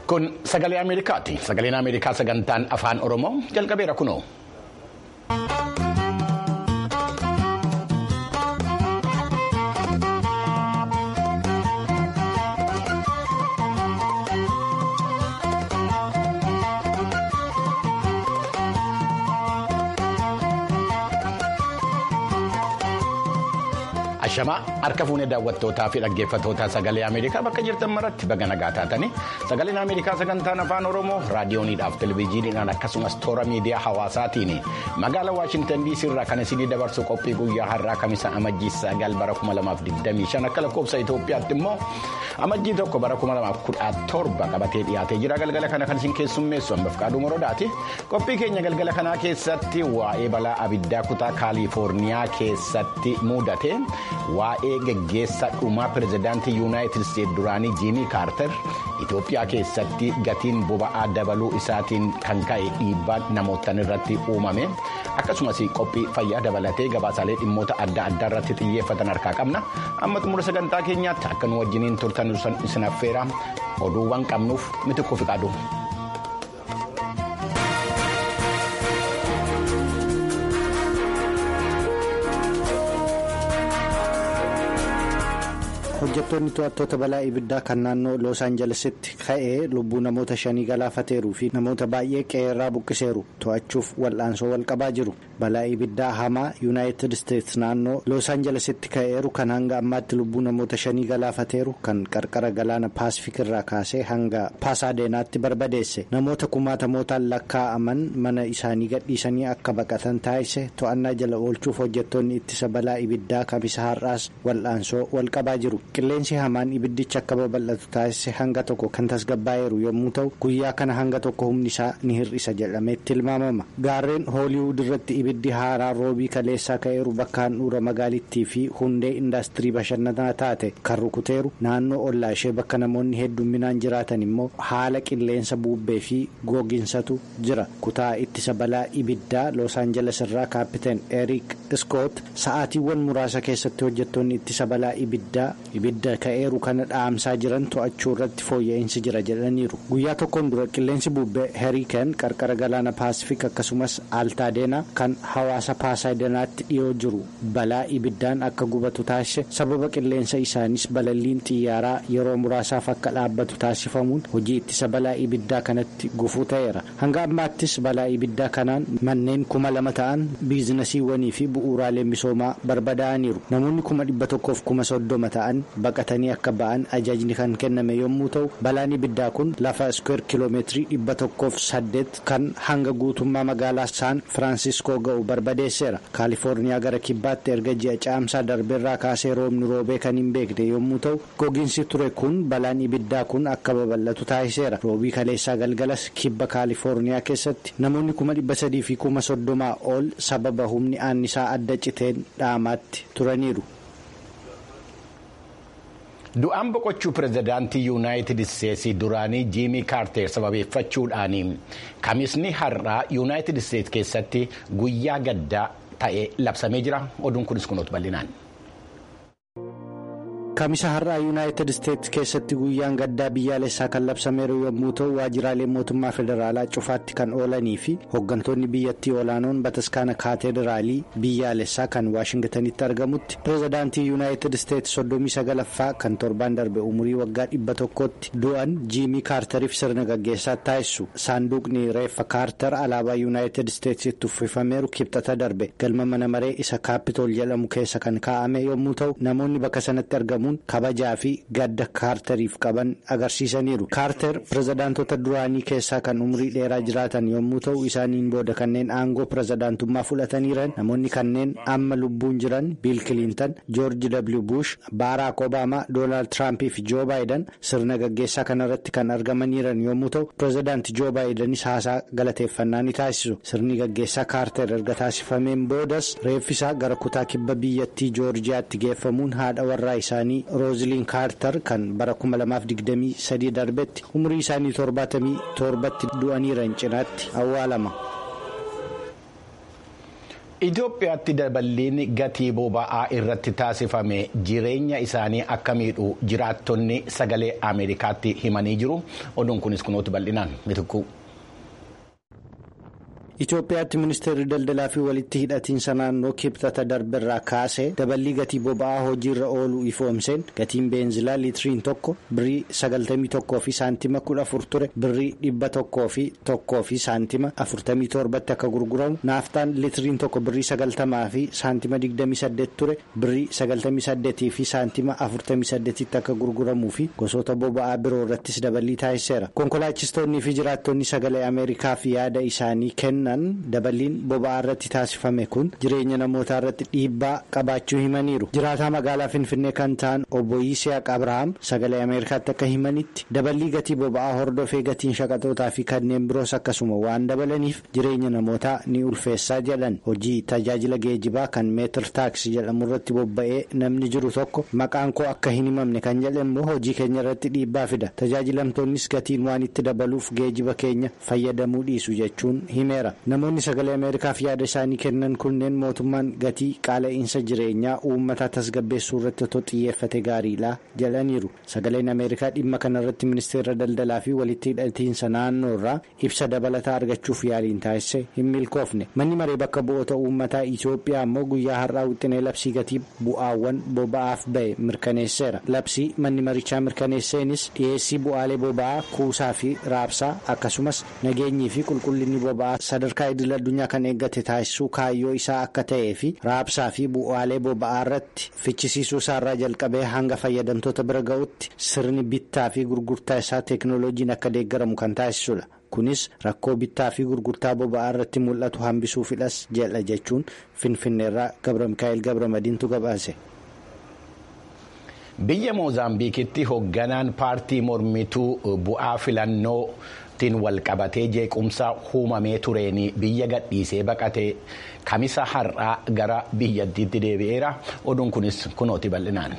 Kun sagalee Ameerikaati. Sagaleen Ameerikaa sagantaan afaan Oromoo jalqabeera kunoo. Ashamaa harka fuunee daawwattootaa fi dhaggeeffattootaa sagalee Ameerikaa bakka jirtan maratti baga nagaa taatanii sagaleen Ameerikaa sagantaan afaan Oromoo raadiyooniidhaaf televezyiiniidhaan akkasumas toora miidiyaa hawaasaatiin magaalaa Waashintan DC irraa kan isinii dabarsu qophii guyyaa har'aa Kamisa Amajjii 9 bara 2025 akka lakkoofsa Itoophiyaatti immoo Amajjii 1 bara 2017 qabatee dhiyaatee jira. Galgala kana kan isin keessummeessu Ambafqaaduu Morodaati. Qophii keenya galgala kanaa keessatti waa'ee balaa abiddaa kutaa Kaalifoorniyaa keessatti mudate. Waa'ee geggeessa dhumaa pirezidaantii Yuunaayitid Isteetsi duraanii Jiimii Kaarter Itoophiyaa keessatti gatiin boba'aa dabaluu isaatiin kan ka'e dhiibbaan namootan irratti uumame akkasumas qophii fayyaa dabalatee gabaasaalee dhimmoota adda addaa irratti xiyyeeffatan harkaa qabna. Amma xumura sagantaa keenyaatti akka nu wajjiniin turtan isin affeera oduuwwan qabnuuf Mitikkuu Fiqaaduu. Hojjettoonni to'attoota balaa ibiddaa kan naannoo Los Aanjelesitti ka'ee lubbuu namoota 5 galaafateeruu fi namoota baay'ee qe'eerraa buqqiseeru to'achuuf wal'aansoo wal qabaa jiru. Balaa ibiddaa hamaa Yuunaayitid Isteetsi naannoo Los Aanjelesitti ka'eeru kan hanga ammaatti lubbuu namoota 5 galaafateeru kan qarqara galaana Paasifik irraa kaasee hanga Paasaadenaatti barbadeesse. Namoota kumaatamootaan lakkaa'aman mana isaanii gadhiisanii akka baqatan taasise to'annaa jala oolchuuf hojjettoonni ittisa balaa ibiddaa Kamisa har'aas wal'aansoo wal qabaa jiru. Qilleensi hamaan ibiddicha akka babal'atu taasise hanga tokko kan tasgabbaa'eeru yommuu ta'u guyyaa kana hanga tokko humni isaa ni hir'isa jedhamee tilmaamama. Gaarreen Hooliwud irratti ibiddi haaraa roobii kaleessaa ka'eeru bakka handhuura magaalittii fi hundee indaastirii bashannanaa taate kan rukuteeru naannoo ollaa ishee bakka namoonni hedduminaan jiraatan immoo haala qilleensa bubbee fi goginsatu jira. Kutaa ittisa balaa ibiddaa Los Aanjeles irraa Kaapiteen Eriik Iskoot sa'aatiiwwan muraasa keessatti hojjettoonni ittisa balaa ibidda ka'eeru kana dhaamsaa jiran to'achuu irratti fooyya'insi jira jedhaniiru. Guyyaa tokkoon dura qilleensi bubbee Heriikeen qarqara galaana Paasifik akkasumas Altaadeena kan hawaasa Paasaadenaatti dhiyoo jiru balaa ibiddaan akka gubatu taasise. Sababa qilleensa isaanis balalliin xiyyaaraa yeroo muraasaaf akka dhaabbatu taasifamuun hojii ittisa balaa ibiddaa kanatti gufuu ta'eera. Hanga ammaattis balaa ibiddaa kanaan manneen 2,000 ta'an biizinasiiwwanii fi bu'uuraalee misoomaa barbadaa'aniiru. Namoonni 130,030 ta'an baqatanii akka ba'an ajaajni kan kenname yommuu ta'u balaan ibiddaa kun lafa iskuweer kiloomeetirii 108 kan hanga guutummaa magaalaa Saan Firaansiskoo ga'u barbadeesseera. Kaalifoorniyaa gara kibbaatti erga ji'a caamsaa darbeerraa kaasee roobni roobee kan hin beekne yommuu ta'u gogiinsi ture kun balaan ibiddaa kun akka babal'atu taasiseera. Roobii kaleessaa galgalas kibba Kaalifoorniyaa keessatti namoonni 300,000 fi 30,000 ol sababa humni annisaa adda citeen dhaamaatti turaniiru. Du'aan boqochuu pirezidaantii Yuunaayitid Isteetsi duraanii Jiimii Kaarter sababeeffachuudhaan Kamisni har'aa Yuunaayitid Isteetsi keessatti guyyaa gaddaa ta'ee labsamee jira. Oduun kunis kunuutu bal'inaan. Kamisa har'aa Yuunaayitid Isteetsi keessatti guyyaan gaddaa biyyaalessaa kan labsameeru yommuu ta'u waajjiraalee mootummaa federaalaa cufaatti kan oolanii fi hooggantoonni biyyattii olaanoon bataskaana kaatedraalii biyyaalessaa kan Waashingtanitti argamutti pirezidaantii Yuunaayitid Isteetsi 39ffaa kan torbaan darbe umurii waggaa 100tti du'an Jiimii Kaarteriif sirna gaggeessaa taasisu. Saanduqni reeffa Kaarter alaabaa Yuunaayitid Isteetsitti uffifameeru kibxata darbe galma mana maree isa Kaapitool jedhamu keessa kan kaa'ame yommuu ta'u namoonni bakka sanatti argamu kabajaa fi gadda Kaarteriif qaban agarsiisaniiru. Kaarter pirezidaantota duraanii keessaa kan umurii dheeraa jiraatan yommuu ta'u isaaniin booda kanneen aangoo pirezidaantummaa fudhataniiran namoonni kanneen amma lubbuun jiran Biil Kiliintan, Joorji W. Bush, Baaraak Obaamaa, Doonaald Tiraampii fi Joo Baayiden sirna gaggeessaa kanarratti kan argamaniiran yommuu ta'u pirezidaanti Joo Baayidenis haasaa galateeffannaa ni taasisu. Sirni gaggeessaa Kaarter erga taasifameen boodas reeffisaa gara kutaa kibba biyyattii Joorjiyaatti geeffamuun haadha warraa isaanii Rooziliin Kaarter kan bara 2023 darbetti umurii isaanii 77tti du'aniiran cinaatti awwaalama. Itoophiyaatti daballiin gatii boba'aa irratti taasifame jireenya isaanii akka miidhu jiraattonni sagalee Ameerikaatti himanii jiru. Oduun kunis kunuutu bal'inaan mitikkuu. Itoophiyaatti ministeerri daldalaa fi walitti hidhatiinsa naannoo kibxata darberraa kaasee daballii gatii boba'aa hojiirra ooluu ifoomseen gatiin beenzilaa liitiriin tokko birrii 91 fi saantima 14 ture birrii 100 fi saantima 47 akka gurguramu naaftaan liitiriin tokko birrii 90 fi saantima 28 ture birrii 98 fi saantima 48 akka gurguramuu fi gosoota boba'aa biroo irrattis daballii taasiseera. Konkolaachistoonnii fi jiraattonni sagalee Ameerikaaf yaada isaanii kennan. Daballiin boba'aa irratti taasifame kun jireenya namootaa irratti dhiibbaa qabaachuu himaniiru. Jiraataa magaalaa Finfinnee kan ta'an obbo Yisihaaq Abrahaam sagalee Ameerikaatti akka himanitti daballii gatii boba'aa hordofee gatiin shaqaxootaa fi kanneen biroos akkasuma waan dabalaniif jireenya namootaa ni ulfeessaa jedhan. Hojii tajaajila geejibaa kan meetir taaksii jedhamu irratti bobba'ee namni jiru tokko maqaan koo akka hin himamne kan jedhe immoo hojii keenya irratti dhiibbaa fida. Tajaajilamtoonnis gatiin waan itti dabaluuf geejiba keenya fayyadamuu dhiisu jechuun himeera. Namoonni sagalee Ameerikaaf yaada isaanii kennan kunneen mootummaan gatii qaala'insa jireenyaa uummataa tasgabbeessuu irratti otoo xiyyeeffate gaariidha jedhaniiru. Sagaleen Ameerikaa dhimma kanarratti ministeera daldalaa fi walitti hidhatiinsa naannoo irraa ibsa dabalataa argachuuf yaaliin taasise hin milkoofne. Manni maree bakka bu'oota uummataa Itoophiyaa immoo guyyaa har'aa wixinee labsii gatii bu'aawwan boba'aaf ba'e mirkaneesseera. Labsii manni marichaa mirkaneesseenis dhiyeessii bu'aalee boba'aa kuusaa fi raabsaa akkasumas nageenyii fi qulqullinni boba'aa sadarkaa idil addunyaa kan eeggate taasisuu kaayyoo isaa akka ta'ee fi raabsaa fi bu'aalee boba'aa irratti fichisiisuu isaarraa jalqabee hanga fayyadamtoota bira ga'utti sirni bittaa fi gurgurtaa isaa teeknooloojiin akka deeggaramu kan taasisudha. Kunis rakkoo bittaa fi gurgurtaa boba'aa irratti mul'atu hambisuufidhas jedha jechuun Finfinneerraa Gabra Mikaa'el Gabramadiintu gabaase. Biyya Moozaambiikitti hoogganaan paartii mormituu bu'aa filannoo wal qabatee jeequmsa uumamee tureen biyya gadhiisee baqatee kamisa har'aa gara biyyattiitti deebi'eera. Oduun kunis kunooti bal'inaan.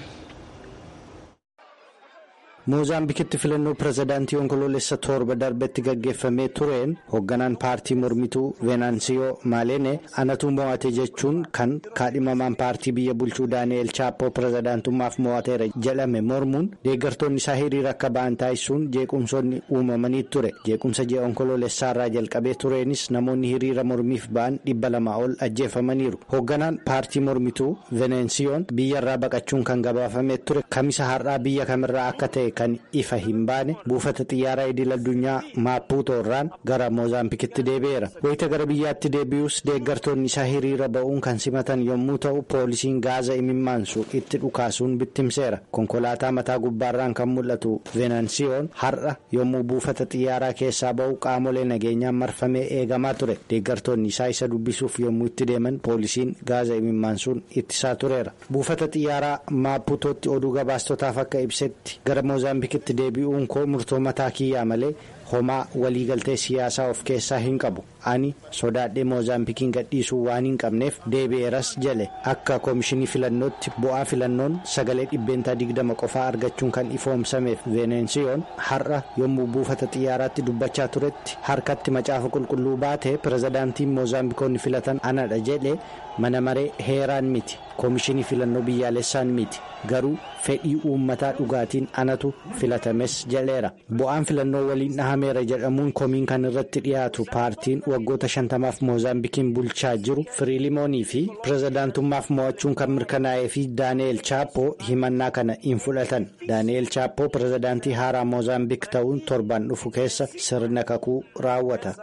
Moozaambikitti filannoo pirezidaantii onkoloolessa torba darbetti gaggeeffamee tureen hoogganaan paartii mormituu Venaansiyoo Maalene anatu mo'ate jechuun kan kaadhimamaan paartii biyya bulchuu Daani'eel Chaappoo pirezidaantummaaf mo'ateera jedhame mormuun deeggartoonni isaa hiriira akka ba'an taasisuun jeequmsoonni uumamanii ture. Jeequmsa ji'a onkoloolessaarraa jalqabee tureenis namoonni hiriira mormiif ba'an 200 ol ajjeefamaniiru. Hoogganaan paartii mormituu Venansiyoon biyyarraa baqachuun kan gabaafamee ture kamisa har'aa biyya kamirraa akka ta'e kan ifa hin baane buufata xiyyaaraa idil addunyaa Maapuutoo irraan gara Moozaambikitti deebi'eera. Wayita gara biyyaatti deebi'us deeggartoonni isaa hiriira ba'uun kan simatan yommuu ta'u poolisiin gaaza imimmaansu itti dhukaasuun bittimseera. Konkolaataa mataa gubbaarraan kan mul'atu Venansiyoon har'a yommuu buufata xiyyaaraa keessaa ba'u qaamolee nageenyaan marfamee eegamaa ture. Deeggartoonni isaa isa dubbisuuf yommuu itti deeman poolisiin gaaza imimmaansuun ittisaa tureera. Buufata xiyyaaraa Maapuutootti oduu gabaastotaaf akka ibsetti gara Moozaambikitti deebi'uun koo murtoo mataa kiyyaa malee homaa waliigaltee siyaasaa of keessaa hin qabu. Ani sodaadhee Moozaambikiin gadhiisuu waan hin qabneef deebi'eeras jedhe. Akka koomishinii filannootti bu'aa filannoon sagalee 20% qofaa argachuun kan ifoomsameef Venansiyoon har'a yommuu buufata xiyyaaraatti dubbachaa turetti harkatti macaafa qulqulluu baatee pirezidaantiin Moozaambikoonni filatan anadha jedhe. Mana maree heeraan miti koomishinii filannoo biyyaalessaan miti garuu fedhii uummataa dhugaatiin anatu filatames jedheera. Bu'aan filannoo waliin dhahameera jedhamuun komiin kan irratti dhiyaatu paartiin waggoota 50f Moozaambikiin bulchaa jiru Firiilimoonii fi pirezidaantummaaf mo'achuun kan mirkanaa'ee fi Daani'eel Chaappoo himannaa kana hin fudhatan. Daani'eel Chaappoo pirezidaantii haaraa Moozaambik ta'uun torban dhufu keessa sirna kakuu raawwata.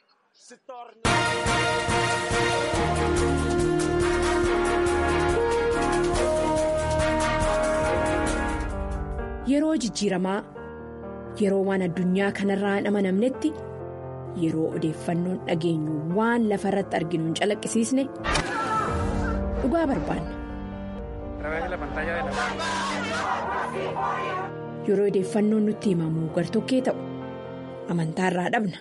Yeroo jijjiiramaa yeroo waan addunyaa kanarraa hin amanamnetti yeroo odeeffannoon dhageenyu waan lafa irratti arginu hin calaqqisiisne dhugaa barbaanna. Yeroo odeeffannoon nutti himamu gartokkee ta'u amantaarraa dhabna.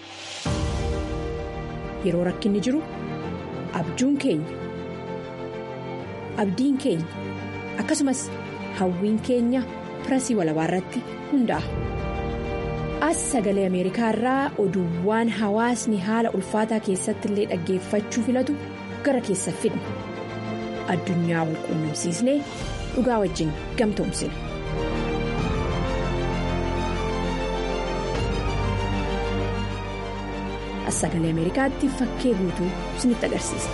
Yeroo rakkinni jiru abjuun keenya abdiin keenya akkasumas hawwiin keenya. Pirasii walabaa irratti hundaa'a. As sagalee Ameerikaa irraa oduuwwan hawaasni haala ulfaataa keessatti illee dhaggeeffachuu filatu gara keessa fidna. Addunyaa wal quunnamsiisnee dhugaa wajjin gamtoomsina. Sagalee Ameerikaatti fakkee guutuu isinitti agarsiisa.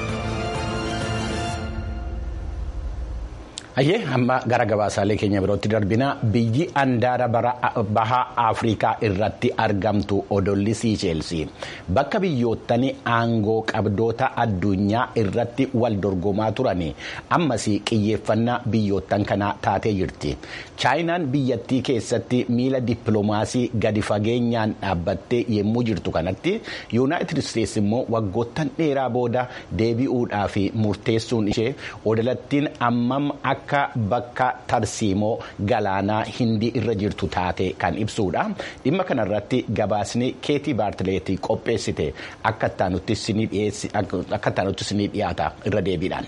Ayyee amma gara gabaasaalee keenya birootti darbina. Biyyi handaara bahaa Afrikaa irratti argamtu odolli Siisheelsii bakka biyyoottan aangoo qabdoota addunyaa irratti wal dorgomaa turan ammas xiyyeeffannaa biyyoottan kanaa taatee jirti. Chaayinaan biyyattii keessatti miila dippiloomaasii gadi fageenyaan dhaabbattee yemmuu jirtu kanatti Yuunaayitid Isteets immoo waggoottan dheeraa booda deebi'uudhaaf murteessuun ishee odolattiin ammam akka bakka tarsiimoo galaanaa hindii irra jirtu taate kan ibsuudha. Dhimma kanarratti gabaasni Keetii Baartileetii qopheessite akka ittaanutti isinii dhiyaata irra deebiidhaan.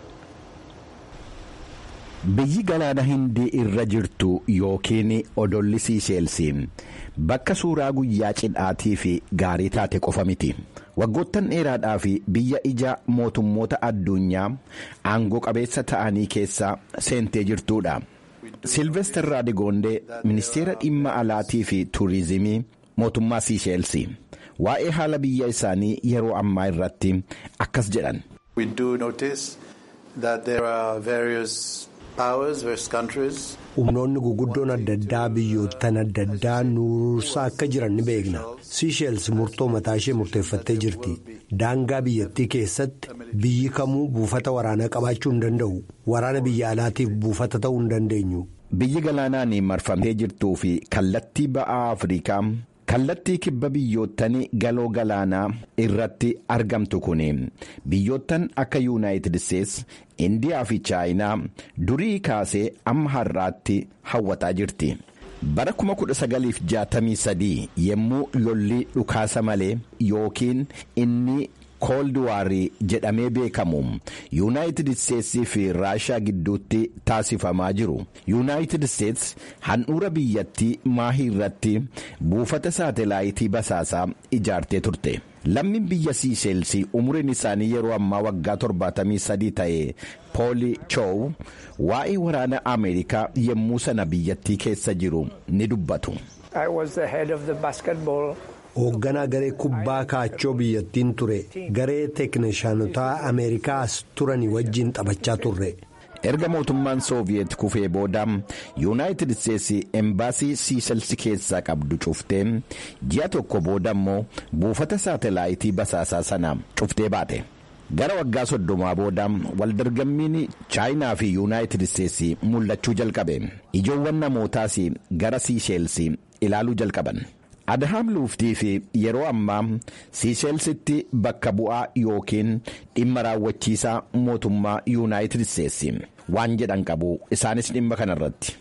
Biyyi galaana hindii irra jirtu yookiin odolli Siisheelsii bakka suuraa guyyaa cidhaatii fi gaarii taate qofa miti. Waggoottan dheeraadhaa fi biyya ija mootummoota addunyaa aangoo qabeessa ta'anii keessa seentee jirtuudha. Silvester Raadigoondee ministeera dhimma alaatii fi tuurizimii mootummaa Siisheelsii waa'ee haala biyya isaanii yeroo ammaa irratti akkas jedhan. Humnoonni guguddoon adda addaa biyyoottan adda addaa nuursaa akka jiran ni beekna. Siisheels murtoo mataa ishee murteeffattee jirti. Daangaa biyyattii keessatti biyyi kamuu buufata waraanaa qabaachuu hin danda'u. Waraana biyya alaatiif buufata ta'uu hin dandeenyu. Biyyi galaanaan marfamtee jirtuu fi kallattii ba'aa Afrikaa. Kallattii kibba biyyoottan galoo galaanaa irratti argamtu kun biyyoottan akka Yuunaayitid Isteets, Indiyaa fi Chaayinaa durii kaasee amma har'aatti hawwataa jirti. Bara 1963 yemmuu lolli dhukaasa malee yookiin inni Cold War jedhamee beekamu Yuunaayitid Isteetsii fi Raashaa gidduutti taasifamaa jiru. Yuunaayitid Isteets handhuura biyyattii maahii irratti buufata saatelaayitii basaasaa ijaartee turte. Lammiin biyya Siisheelsii umuriin isaanii yeroo ammaa waggaa 73 ta'e Pool Choow waa'ee waraana Ameerikaa yemmuu sana biyyattii keessa jiru ni dubbatu. Hoogganaa garee kubbaa kaachoo biyyattiin ture. Garee teeknishaanotaa Ameerikaas turanii wajjin taphachaa turre. Erga mootummaan Sooviyeet kufee booda Yuunaayitid Isteets embaasii Siisheels keessaa qabdu cuftee ji'a tokko booda immoo buufata saatelaayitii basaasaa sana cuftee baate. Gara waggaa 30 booda waldorgommiin Chaayinaa fi Yuunaayitid Isteets mul'achuu jalqabe. Ijoowwan namootaas gara Siisheels ilaaluu jalqaban. Adhaam Luuftii fi yeroo ammaa Siisheelsitti bakka bu'aa yookiin dhimma raawwachiisaa mootummaa Yuunaayitid Isteets waan jedhan qabu isaanis dhimma kanarratti.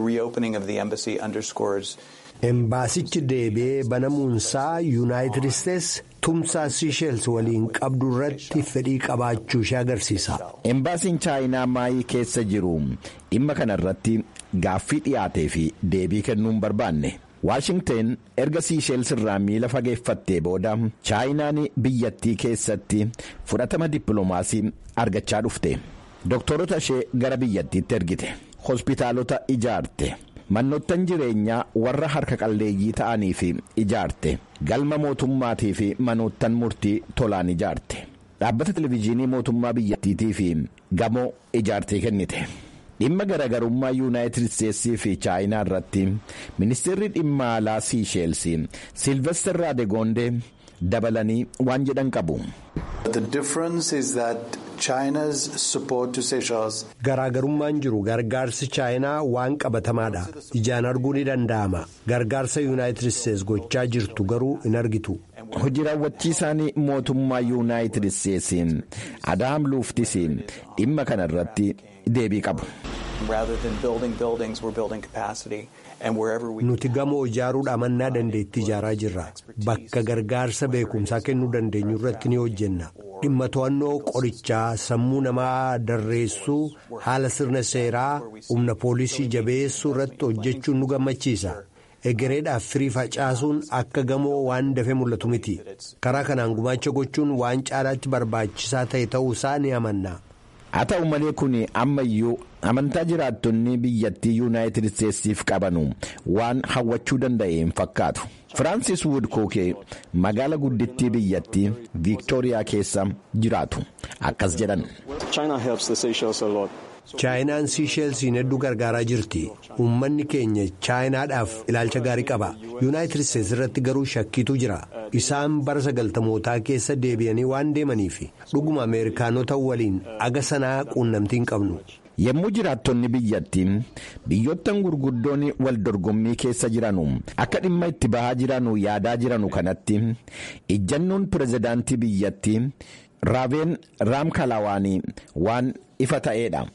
Embaasichi deebi'ee banamuunsaa Yuunaayitid Isteets tumsaa Siisheels waliin qabdu irratti fedhii qabaachuu ishee agarsiisa. Embaasiin Chaayinaa maayii keessa jiru dhimma kanarratti gaaffii dhiyaatee fi deebii kennuun barbaanne. Waashingteen erga Siisheels irraa miila fageeffattee booda Chaayinaan biyyattii keessatti fudhatama dippiloomaasii argachaa dhufte. Dooktorota ishee gara biyyattiitti ergite. Hospitaalota ijaarte. Manoottan jireenyaa warra harka qalleeyyii ta'anii fi ijaarte. Galma mootummaatii fi manoottan murtii tolaan ijaarte. Dhaabbata televezyiinii mootummaa biyyattiitii fi gamoo ijaartee kennite. Dhimma garaagarummaa Yuunaayitid Isteetsii fi Chaayinaa irratti ministeerri dhimma alaa Siisheels Silvester Raadigoondee dabalanii waan jedhan qabu. Garaagarummaan jiru gargaarsi Chaayinaa waan qabatamaadha. Ijaan arguu ni danda'ama. Gargaarsa Yuunaayitid Isteets gochaa jirtu garuu hin argitu. Hojii raawwachiisaan mootummaa Yuunaayitid Isteets Adhaam Luuftis dhimma kana irratti deebii qabu. Nuti gamoo ijaaruudhaan mannaa dandeettii ijaaraa jirra. Bakka gargaarsa beekumsaa kennuu dandeenyu irratti ni hojjenna. Dhimma to'annoo qorichaa sammuu namaa darreessuu haala sirna seeraa humna poolisii jabeessuu irratti hojjechuun nu gammachiisa. egereedhaaf firii facaasuun akka gamoo waan dafee mul'atu miti. Karaa kanaan gumaacha gochuun waan caalaatti barbaachisaa ta'e ta'uusaa ni amanna. Haa ta'u malee kun ammayyuu amantaa jiraattonni biyyattii yuunaayitid isteetsiif qabanu waan hawwachuu danda'een fakkaatu. Firaansis Woodkookee magaala guddittii biyyattii Viiktooriyaa keessa jiraatu akkas jedhan. Chaayinaan Siisheelsiin hedduu gargaaraa jirti. Uummanni keenya Chaayinaadhaaf ilaalcha gaarii qaba. Yuunaayitid Isteetsi irratti garuu shakkiitu jira. Isaan bara 90mootaa keessa deebi'anii waan deemaniif dhuguma Ameerikaanota waliin aga sanaa quunnamtiin qabnu. Yommuu jiraattonni biyyattiin biyyoottan gurguddoon wal dorgommii keessa jiranu akka dhimma itti bahaa jiranu yaadaa jiranu kanatti ejjannoon pirezidaantii biyyattii Raaveen Raamkalawaanii waan ifa ta'eedha.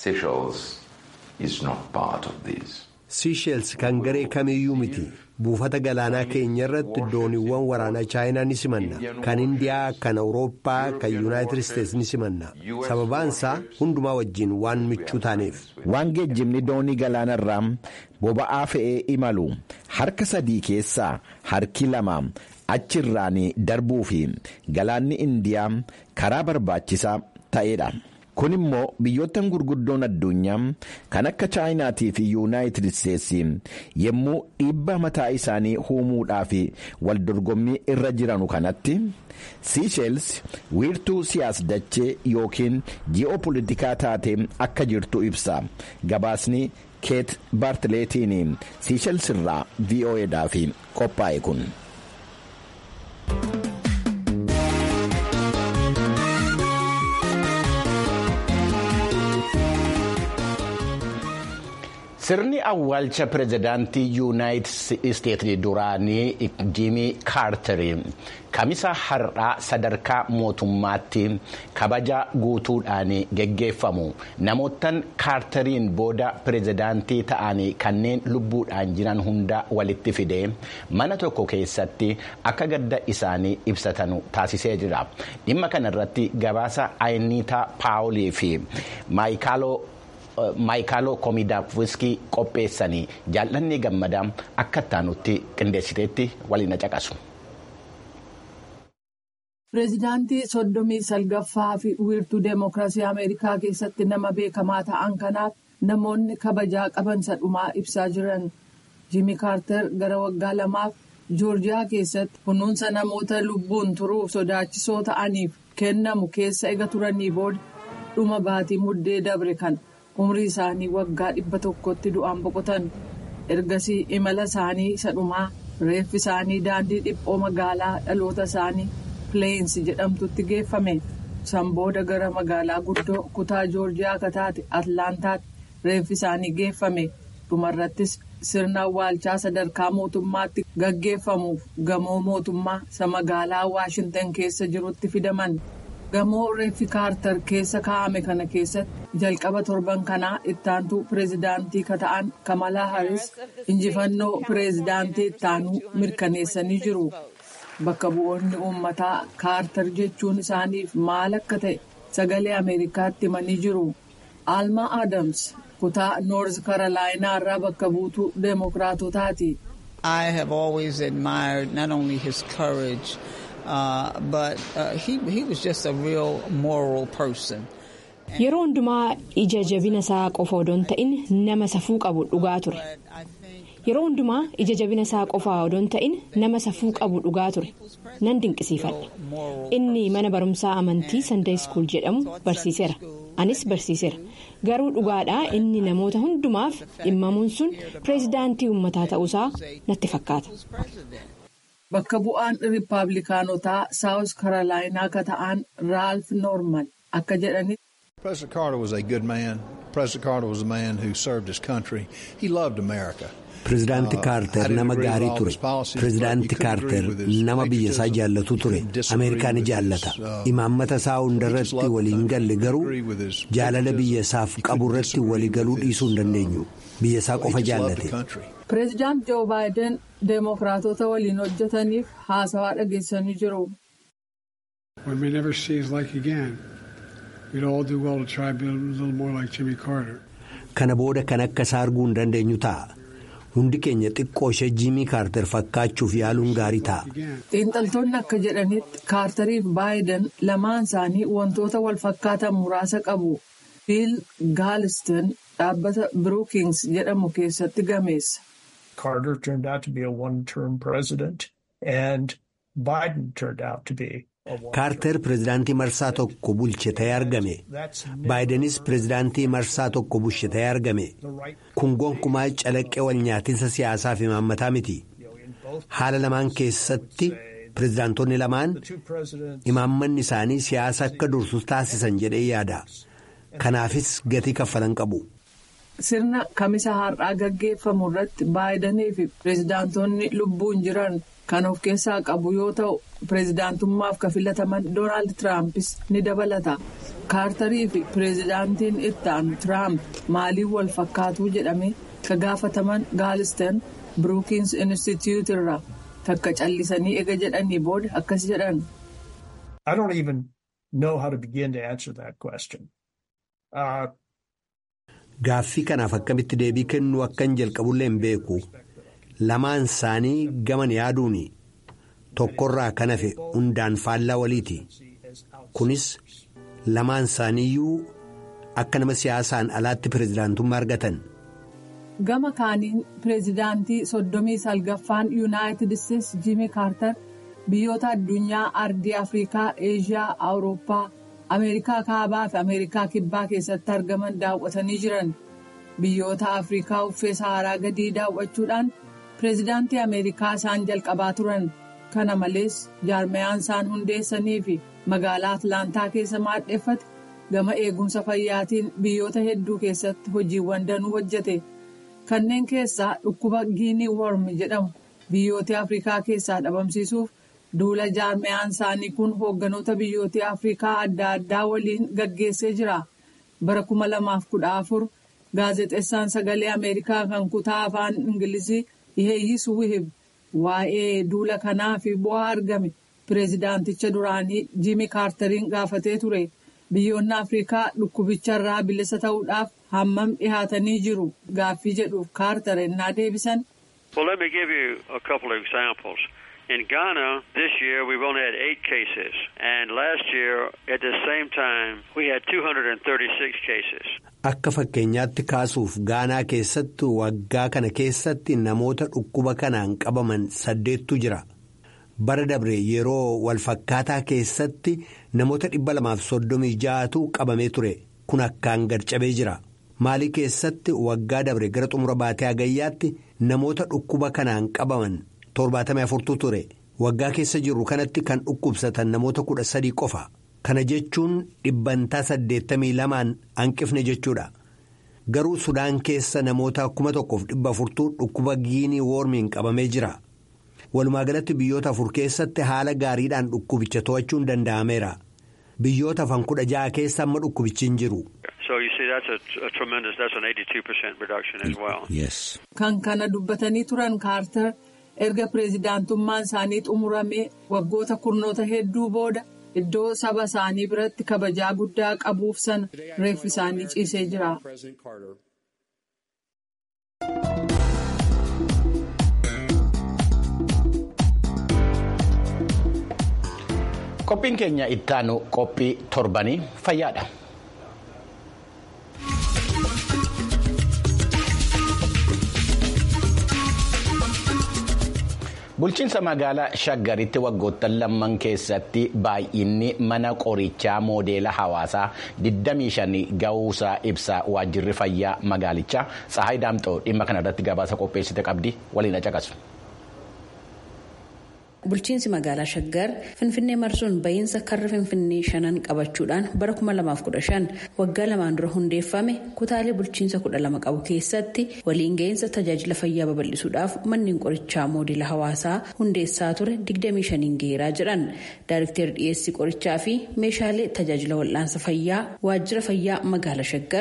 Siisheels kan garee kamiyyuu miti. Buufata galaanaa keenya irratti dooniiwwan waraanaa Chaayinaa ni simanna. Kan Indiyaa, kan Awurooppaa, kan Yuunaayitid Isteetsi ni simanna. Sababaansaa hundumaa wajjin waan michuu taaneef. Waan geejjibni doonii galaanarraa boba'aa fe'ee imalu harka 3 keessaa harki 2 achirraan darbuu fi galaanni Indiyaa karaa barbaachisaa ta'eedha. Kun immoo biyyoottan gurguddoon addunyaa kan akka Chaayinaatii fi Yuunaayitid Isteetsi yommuu dhiibbaa mataa isaanii uumuudhaaf wal dorgommii irra jiranu kanatti Siisheels wiirtuu siyaas-dachee yookiin ji'oopolitikaa taatee akka jirtu ibsa. Gabaasni Keet Baartileetiin Siisheels irraa VOA'dhaaf qophaa'e kun. Sirni awwaalcha pirezidaantii yuunaayitid isteetsi duraanii Jiimii Kaartarii kamisa har'aa sadarkaa mootummaatti kabaja guutuudhaan geggeeffamu namoottan Kaartariin booda pirezidaantii ta'anii kanneen lubbuudhaan jiran hunda walitti fidee mana tokko keessatti akka gadda isaanii ibsatan taasisee jira. Dhimma kanarratti gabaasa Ayiniitaa Paawulii fi Maayikaaloo Komidaafwiskii qopheessanii jaallanni gammadaa akka taanutti qindeessiteetti waliin caqasu. Pireezidaantii 39ffaa fi wiirtuu Deemokiraasii Ameerikaa keessatti nama beekamaa ta'an kanaaf namoonni kabajaa qaban sadhumaa ibsaa jiran. Jiimii Kaartar gara waggaa 2 Joorjiyaa keessatti kunuunsa namoota lubbuun turuuf sodaachisoo ta'aniif kennamu keessa ega turanii booda dhuma baatii muddee dabre kan. Umrii isaanii waggaa 100tti du'aan boqotan. Ergasii imala isaanii sadhumaa reeffi isaanii daandii dhiphoo magaalaa dhaloota isaanii Pileensi jedhamtutti geeffame. San booda gara magaalaa guddoo kutaa Joorjiyaa akka taate Atlaantaatti reeffi isaanii geeffame. Dhumarrattis sirna awwaalchaa sadarkaa mootummaatti gaggeeffamuuf gamoo mootummaa isa magaalaa Waashintan keessa jirutti fidaman. Gamoo reeffi Kaartar keessa kaa'ame kana keessatti jalqaba torban kanaa ittaantuu pireezidaantii kata'an Kamalaa Haris injifannoo pireezidaantii ittaanuu mirkaneessanii jiru. Bakka bu'oonni uummataa Kaartar jechuun isaaniif maal akka ta'e sagalee Ameerikaatti himanii jiru. Almaa Adams kutaa Noorz Karolaayinaa irraa bakka buutuu Deemokiraatotaati. I have always admired not only his courage. But he was just a real moral person. Yeroo hundumaa ija jabina isaa qofa odoo hin ta'in nama safuu qabu dhugaa ture. Nan dinqisiifadha. Inni mana barumsaa amantii Sunday School jedhamu barsiiseera. Anis barsiiseera. Garuu dhugaadhaa inni namoota hundumaaf dhimmamuun sun pireezidaantii uummataa ta'uusaa natti fakkaata. Bakka bu'aan Riippaabilikaanotaa Saawus Karolaayinaa akka ta'an Raalf Noorman akka jedhanitti. President Carter was a good man. President Carter was a man who served his country. He loved America. Pireezidaantii Kaarter nama gaarii ture. Pireezidaantii Kaarter nama biyya isaa jaallatu ture. Ameerikaan jaallata. Imaammata isaa hundarratti waliin galle garuu jaalala biyya isaaf qabu irratti walii galuu dhiisuu hin dandeenyu. Biyya isaa qofa jaallate. Pireezidaant Joo Baayiden Deemokiraatota waliin hojjetaniif haasawaa dhageessanii jiru. When we never see his like again, we'd all do well to try to be a little more like Jimmy Carter. Kana booda kan akka isaa arguu hin dandeenyu ta'a. hundi keenya xiqqoo ishee jiimii kaarter fakkaachuuf yaaluun gaarii ta'a. xiinxaltoonni akka jedhanitti kaartarii fi baayiden lamaan isaanii wantoota wal fakkaatan muraasa qabu. Biil Gaalistan dhaabbata Brookings jedhamu keessatti gameessa. Carter turned out to be a one-term president and Biden turned out to be. Kaarter pireezidaantii marsaa tokko bulche ta'ee argame. Baayidenis pireezidaantii marsaa tokko bulche ta'ee argame. Kun gonkumaa calaqqee wal nyaatinsa siyaasaa fi imaammataa miti. Haala lamaan keessatti pireezidaantonni lamaan imaammanni isaanii siyaasa akka dursu taasisan jedhee yaada. Kanaafis gatii kaffalan qabu. Sirna kamisa har'aa gaggeeffamu irratti baayidanii fi pireezidaantonni lubbuun jiran kan of keessaa qabu yoo ta'u pireezidaantummaaf kan filataman Doonaald Tiraampis ni dabalata. Kaartarii fi pireezidaantiin itti aanu Tiraamp maaliin wal fakkaatuu jedhamee ka gaafataman Gaalistan Brookings Institute irraa takka callisanii ega jedhanii booda akkas jedhan. I don't even know how to begin to answer that question. Gaaffii kanaaf akkamitti deebii kennuu akkan jalqabullee hin beeku. Lamaan isaanii gaman yaaduuni tokkorraa kan hafe hundaan faallaa waliiti. Kunis lamaan isaaniiyyuu akka nama siyaasaan alaatti pireezidaantummaa argatan. Gama kaaniin pireezidaantii 39ffaan Yuunaayitid Isteetsi Jiimii Kaartar biyyoota addunyaa ardii Afrikaa, Eeshiyaa, Awurooppaa, Ameerikaa kaabaa fi Ameerikaa kibbaa keessatti argaman daawwatanii jiran. Biyyoota Afrikaa uffee Saharaa gadii daawwachuudhaan pireezidaantii Ameerikaa isaan jalqabaa turan. Kana malees jaarmayaan isaan hundeessanii fi magaalaa Atlaantaa keessa maadheeffate gama eegumsa fayyaatiin biyyoota hedduu keessatti hojiiwwan danuu hojjete. Kanneen keessaa dhukkuba Giinii Worm jedhamu biyyoota Afrikaa keessaa dhabamsiisuuf duula jaarmayaan isaanii kun hoogganoota biyyoota Afrikaa adda addaa waliin gaggeessee jira. Bara 2014 gaazexeessaan sagalee Ameerikaa kan kutaa afaan Ingilizii Iheeyyiis Wihib waa'ee duula kanaa fi bu'aa argame pireezidaanticha duraanii Jiimii Kaartariin gaafatee ture. Biyyoonni Afrikaa dhukkubicharraa bilisa ta'uudhaaf hammam dhihaatanii jiru gaaffii jedhuuf Kaartar ennaa deebisan. Well, let me give you a couple of examples. In Ghana, this year we've only had 8 cases, and last year at the same time we had 236 cases. Akka fakkeenyaatti kaasuuf Gaanaa keessatti waggaa kana keessatti namoota dhukkuba kanaan qabaman 8tu jira. Bara dabre yeroo walfakkaataa keessatti namoota 236tu qabamee ture. Kun akkaan gad-cabee jira. Maalii keessatti waggaa dabre gara xumura baatee hagayyaatti namoota dhukkuba kanaan qabaman 74tu ture. Waggaa keessa jirru kanatti kan dhukkubsatan namoota 13 qofa. Kana jechuun 82% hanqifne jechuudha. Garuu Sudaan keessa namoota 1,400 dhukkuba Giinii Wormiin qabamee jira. Walumaa galatti biyyoota 4 keessatti haala gaariidhaan dhukkubicha to'achuun danda'ameera. Biyyoota 16 keessa amma dhukkubichi hin jiru. So you see that's an 82% reduction as well. Yes. Kan kana dubbatanii turan Kaartar erga pireezidaantummaan isaanii xumuramee waggoota kurnoota hedduu booda iddoo saba isaanii biratti kabajaa guddaa qabuuf sana reeffi isaanii ciisee jira. Qophiin keenya ittaanu qophii torbanii fayyaadha. Bulchiinsa magaalaa Shaggaritti waggoottan lamman keessatti baay'inni mana qorichaa moodeela hawaasaa 25 ga'uusaa ibsa waajjirri fayyaa magaalichaa. Tsahaay Daamxoo dhimma kana irratti gabaasa qopheessite qabdi waliin caqasu. Bulchiinsi magaalaa Shaggar Finfinnee marsuun bahiinsa karra Finfinnee 5 qabachuudhaan bara 2015 waggaa lamaan dura hundeeffame kutaalee bulchiinsa 12 qabu keessatti waliin gahiinsa tajaajila fayyaa babal'isuudhaaf manneen qorichaa moodeela hawaasaa hundeessaa ture 25 gaheeraa jedhan. Daayirikteerri dhiyeessii qorichaa fi meeshaalee tajaajila wal'aansa fayyaa waajjira fayyaa magaalaa Shaggar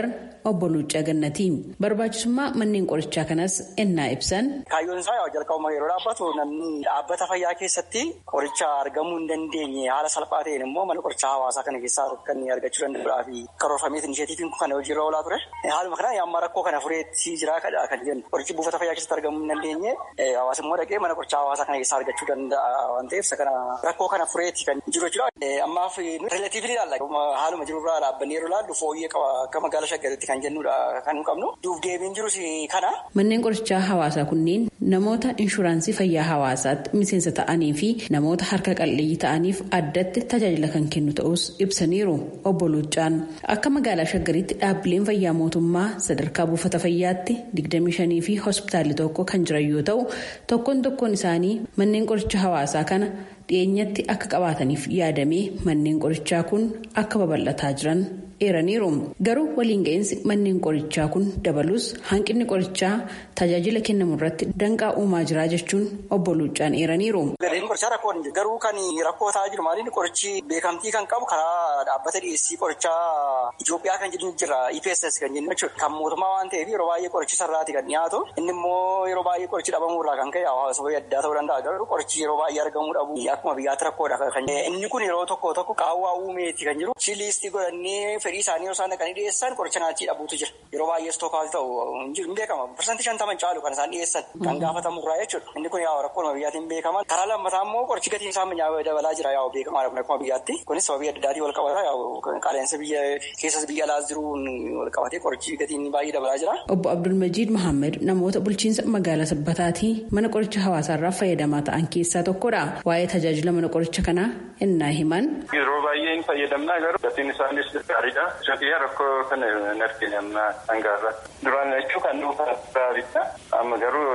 obbo Luuccaa Gannatii. Barbaachisummaa manneen qorichaa kanas ennaa ibsan. Kaayyoon isaa jalqabuma yeroo dhaabbatu namni dhaabbata fayyaa keessatti qoricha argamuu hin dandeenye haala salphaa ta'een immoo mana qorichaa hawaasaa kana keessaa kan argachuu danda'uudhaa fi karoorfameet inishetiiviin kun kan hojiirra oolaa ture. Haaluma kanaan amma rakkoo kana fureetti jira kan jennu qorichi buufata fayyaa keessatti argamuu hin dandeenye hawaasa immoo dhaqee mana qorichaa hawaasaa kana keessaa argachuu danda'a waan ta'eef rakkoo kana fureetti kan jiru jechuudha. Ammaaf relatiivli ilaalla haaluma jirurraa dhaabbannee yeroo ilaallu fooyyee qaba akka magaalaa Shaggaritti kan jennudha kan nu qabnu. Duuf deebiin jirus kana. Manneen qorichaa hawaasaa kunneen namoota inshuraansii fayyaa hawaasaatti miseensa ta'anii fi namoota harka qalleeyyii ta'aniif addatti tajaajila kan kennu ta'us ibsaniiru obbo Luuccaan. Akka magaalaa Shaggaritti dhaabbileen fayyaa mootummaa sadarkaa buufata fayyaatti 25 fi hospitaalli tokko kan jiran yoo ta'u tokkoon isaanii manneen qorichaa hawaasaa kana dhiyeenyatti akka qabaataniif yaadamee manneen qorichaa kun akka babal'ataa jiran eeraniiru. Garuu waliin ga'iinsi manneen qorichaa kun dabalus hanqinni qorichaa tajaajila kennamu irratti danqaa uumaa jira jechuun obbo Luuccaan eeraniiru. Gatiin qorichaa rakkoon garuu kan rakkoo ta'aa jiru maaliin qorichi beekamtii kan qabu karaa dhaabbata dhiyeessii qorichaa Itoophiyaa kan jedhu jira EPSS kan jennu jechuudha. Kan mootummaa waan ta'eef yeroo baay'ee qorichi sararaati kan dhiyaatu inni immoo yeroo baay'ee qorichi dhabamuu irraa kan ka'e hawaasa addaa ta'uu danda'a garuu qorichi yeroo baay'ee argamuu dhabu akkuma biyyaatti rakkoodha kan inni kun yeroo tokko qaawwaa uumeeti kan jiru liistii godhannee fedhii isaanii yoo isaan dhaqanii dhiyeessan qoricha naachii dhabuutu jira yeroo baay'ee stookaal ta'u hin beekama parsantii 50 caalu kan isaan dhiyeessan kan gaafatamurraa jechuudha inni kun yaa rakkoodhuma biyyaatiin beekama karaa lammataa immoo qorichi gatiin isaa dabalaa jira yaa beekamaadha akkuma biyyaatti kunis sababii adda addaatiin wal qabata yaa qaala'insa biyya keessas biyya alaas jiruun wal qabatee qorichi gatiin baay'ee dabalaa jira. Obbo Abdulmajiid Mohammed namoota bulchiinsa magaalaa Sabbataatii mana qoricha hawaasaarraa fayyadamaa ta'an keessaa tokkodha. Waa'ee tajaajila mana qoricha kanaa ennaa himan. Yeroo baay'ee hin fayyadamnaa garuu gatiin isaanis gaariidha. Shakkii rakkoo kana hin argine amma hangaarra. Duraan jechuu kan dhuunfaa gaariidha. Amma garuu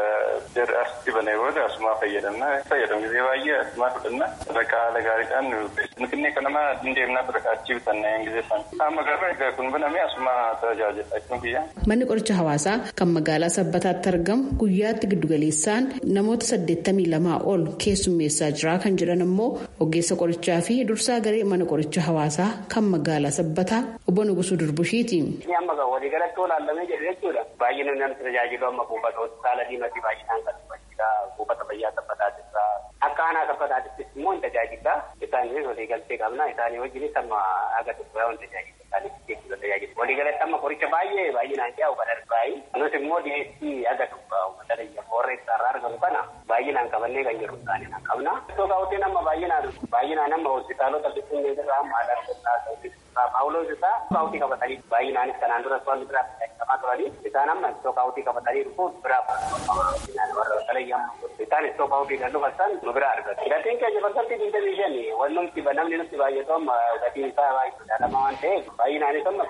asii banee booda asumaa fayyadamnaa. Fayyadamnee baay'ee asumaa fudhannaa. Sadarkaa haala gaariidhaan nuti kanamaa deemnaa sadarkaa achii bitannee ingiliffaan. Amma garuu kun banamee asumaa tajaajila jechuun biyya. Manni qoricha hawaasaa kan magaalaa Sabbataatti argamu guyyaatti giddugaleessaan namoota 82 ol keessummeessaa jira kan jedhan immoo ogeessa qorichaa fi dursaa garee mana qoricha hawaasaa kan magaalaa Sabbataa obbo Nugusuu Durbushiiti. Amma walii galatti olaallamee jedhu jechuudha. Baay'inaan namni tajaajilu amma buufata hospitaala diimaatti baay'inaan kan dhufachiidha. Buufata fayyaa Sabbataatirraa akka aanaa Sabbataattis immoo hin tajaajila. Isaanis walii galtee qabna. Isaanii wajjinis amma aga tokko hin tajaajila. Waliigalatti amma qoricha baay'inaan dhiyaa'u kan argamu. Nus immoo dhiyeessii aga tokko warra isaarraa argamu kana baay'inaan qabannee kan jiru isaanii qabna. Iddoo kaawwateen amma baay'inaan amma hospitaalota bittinnee irraa amma aadaa paawuloos isaa kaawwatii qabatanii baay'inaanis kanaan dura waan biraa qabataa turanii isaan amma iddoo kaawwatii qabatanii dhufuun biraa warra isaan iddoo kaawwatii kan dhufatan nu biraa argatu. Gatiin keenya parsantii 25 wannumti namni nutti baay'atu amma gatiin isaa baay'ee dhalama waan ta'eef baay'inaanis amma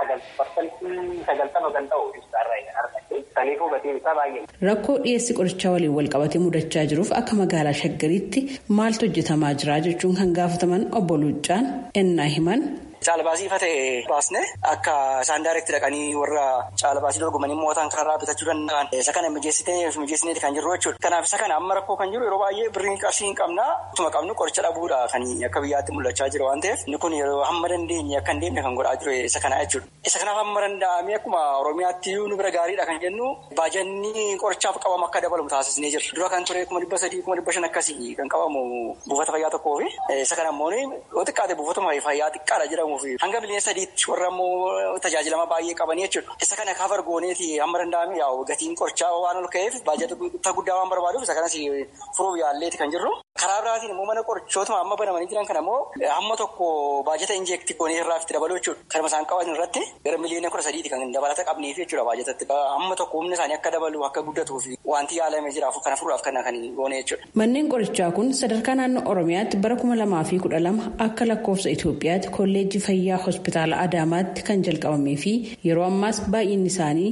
90% kan ta'u isaarraa kan argatu. Saniifuu gatiin isaa baay'ee. Rakkoo dhiyeessi qorichaa waliin wal qabatee mudachaa jiruuf akka magaalaa Shaggaritti maaltu hojjetamaa jira jechuun kan gaafataman obbo Luuccaan ennaa himan. Caalbaasii ifa ta'e baasne akka isaan daayireekti dhaqanii warra caalbaasii dorgomanii mootaan kanarraa bitachuu danda'an isa kana mijeessineeti kan jirru jechuudha. Kanaaf isa kana amma rakkoo kan jiru yeroo baay'ee birriin qarshii hin qabna utuma qabnu qoricha dhabuudha kan akka biyyaatti mul'achaa jiru waan ta'eef inni kun yeroo hamma dandeenye akka hin deemne kan godhaa jiru isa kana jechuudha. Isa kanaaf hamma danda'amee akkuma Oromiyaatti nu bira gaariidha kan jennu baajanni qorichaaf qabamu akka dabalu taasisnee jirra. Dura kan ture 300,000 500,000 akkasii kan qabamu buufata fayyaa tokkoo fi isa kana immoo yoo xiqqaate buufatuma fayyaa xiqqaadha jedhamu. Hanga miliyoona 3 warra immoo tajaajilama baay'ee qabanii jechuudha. Isa kana kaafar gooneeti hamma danda'ame yaa'u gatiin qorichaa waan ol ka'eef baajata guddaa waan barbaaduuf isa kanas furuuf yaalleeti kan jirru. Karaa biraatiin immoo mana qorichootuma amma banamanii jiran kana immoo hamma tokko baajata injeektii goonee irraa itti dabaluu jechuudha. Kanuma isaan qaban irratti gara miliyoona 13 kan dabalata qabneef jechuudha baajatatti. Hamma tokko humni isaanii akka dabalu akka guddatu fi wanti yaalamee jiraaf kana furuudhaaf kan goone jechuudha. Manneen qorichaa kun sadarkaa naannoo Oromiyaatti bara 2012 akka lakkoofsa Itoophiyaatti kolleejjii fayyaa hospitaala Adaamaatti kan jalqabamee fi yeroo ammaas baay'inni isaanii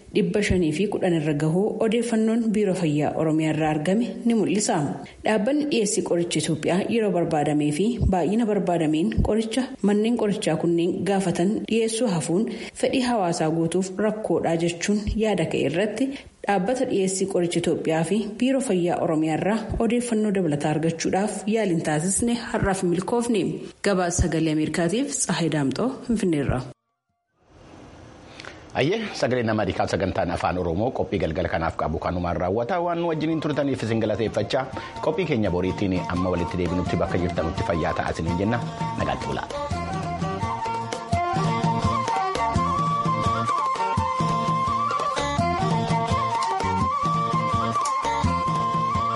510 irra gahuu odeeffannoon biiroo fayyaa Oromiyaa irraa argame ni mul'isa. Dhaabbanni dhiyeessii qoricha Itoophiyaa yeroo barbaadamee fi baay'ina barbaadameen qoricha manneen qorichaa kunneen gaafatan dhiyeessuu hafuun fedhii hawaasaa guutuuf rakkoodha jechuun yaada ka'e irratti dhaabbata dhiyeessii qoricha Itoophiyaa fi biiroo fayyaa Oromiyaa irraa odeeffannoo dabalataa argachuudhaaf yaaliin taasisne har'aaf milkoofne. Gabaasa sagalee Ameerikaatiif Tsahayi Daamxoo Finfinneerra. Ayyee sagaleen Ameerikaa sagantaan afaan Oromoo qophii galgala kanaaf qabu kanumaan raawwata waan nu wajjiniin turtaniif isin galateeffachaa qophii keenya boriitiin amma walitti deebinutti bakka jirtanutti fayyaa ta'aa isiniin jenna nagaatti bulaa.